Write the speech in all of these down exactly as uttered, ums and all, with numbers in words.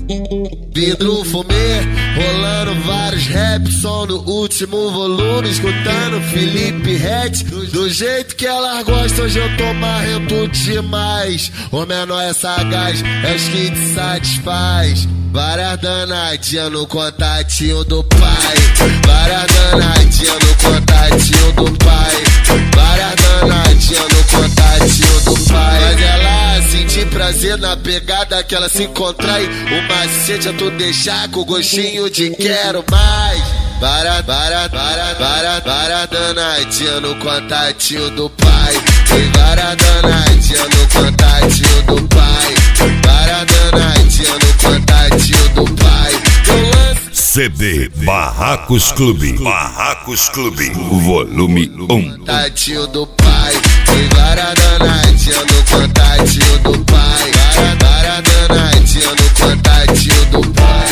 Vidro fumê, rolando vários raps, som no último volume, escutando Felipe Ret. Do, do jeito que elas gostam, hoje eu tô marrento demais. O menor é sagaz, é os que te satisfaz. Várias danadinhas no contatinho do pai. Várias danadinhas no contatinho do pai. Várias danadinhas no contatinho do pai. Mas ela sentir prazer na pegada que ela se contrai. O macete é tu deixar com gostinho de quero mais. Para, para, para, para, para danadinha no contatinho do pai. Tem várias danadinha no contatinho do pai. Para danadinha no contatinho do pai. C D Barracos Clube. Barracos Clube. Volume um. Contatinho do pai. Tem várias danadinha no contatinho do pai. Para, para danadinha no contatinho do pai.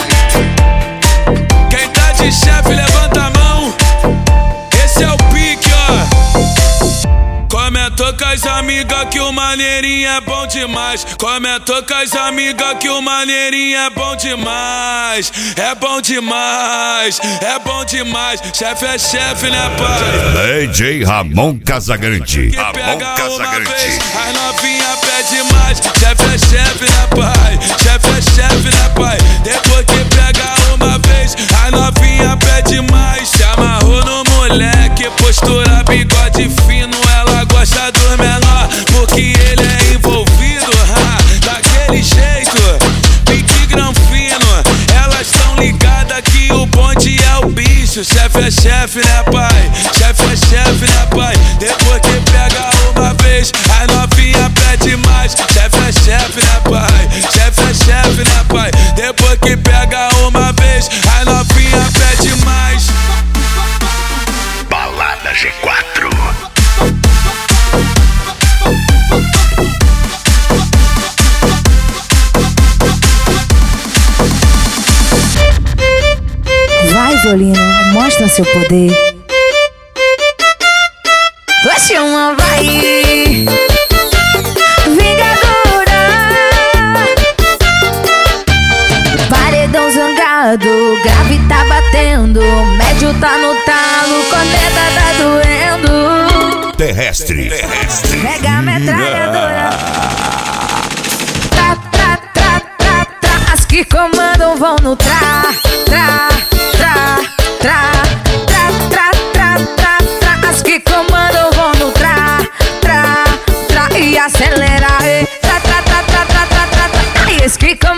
Quem tá de chefe, levanta a mão. Esse é o pique, ó. Comentou com as amigas que o maneirinho é bom demais. Comentou com as amigas que o maneirinho é bom demais. É bom demais, é bom demais. Chefe é chefe, né, pai? D J Ramon Casagrande. Ramon Casagrande. As novinha pede mais. Chefe é chefe, né, pai? Chefe é chefe, né, pai? Depois que pega uma vez, a novinha pede mais. Se amarrou no moleque, postura, bigode fino. Ela gosta do menor, porque ele é envolvido, ha, daquele jeito, pique granfino. Elas tão ligadas que o bonde é o bicho. Chefe é chefe, né, pai? Chefe é chefe, né, pai? Depois que pega uma vez, a novinha pede mais. Chefe é chefe, né, pai? Chefe é chefe, né, pai? Depois que pega uma vez, a novinha pede mais. Balada G quatro. Vai, violino, mostra seu poder. Vai, chama, vai. Vingadora. Paredão zangado, grave tá batendo. Médio tá no talo, corneta tá doendo. Terrestre. Terrestre. Mega metralhadora. Tra, tra, tra, tra, tra. As que comandam vão no tra, tra, tra, tra, tra, tra, tra, tra, tra. As que comandam vão no tra, tra, tra. E acelera, e tra, tra, tra, tra, tra, tra, tra, tra. E as que comandam